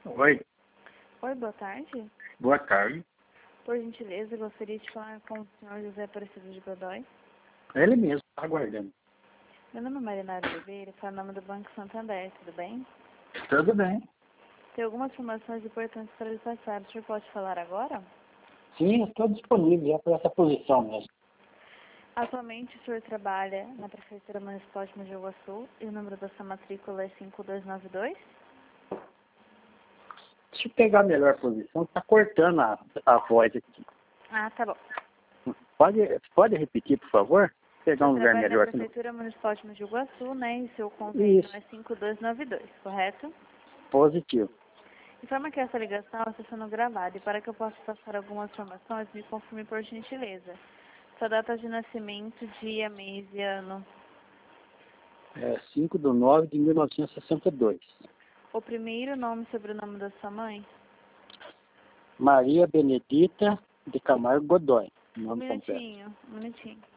Oi, Oi, boa tarde. boa tarde. Por gentileza, gostaria de falar com o senhor José Aparecido de Godoy. Ele mesmo, tá aguardando. Meu nome é Marinara Oliveira, falo em nome do Banco Santander, tudo bem? Tudo bem. Tem algumas informações importantes para lhe passar. O senhor pode falar agora? Sim, eu estou disponível para essa posição mesmo. Atualmente, o senhor trabalha na Prefeitura Municipal de Mogi Guaçu e o número da sua matrícula é 5292? Deixa eu pegar a melhor posição, está cortando a voz aqui. Ah, tá bom. Pode repetir, por favor? Pegar O um senhor lugar trabalha na melhor. Prefeitura Municipal de Mogi Guaçu, né? E seu convênio Isso, é 5292, correto? positivo. Informa que essa ligação está sendo gravada e para que eu possa passar algumas informações, me confirme por gentileza. Sua data de nascimento, dia, mês e ano. É 5/9/1962. O primeiro nome e sobrenome da sua mãe. Maria Benedita de Camargo Godoy. Um Nome completo. minutinho, um minutinho.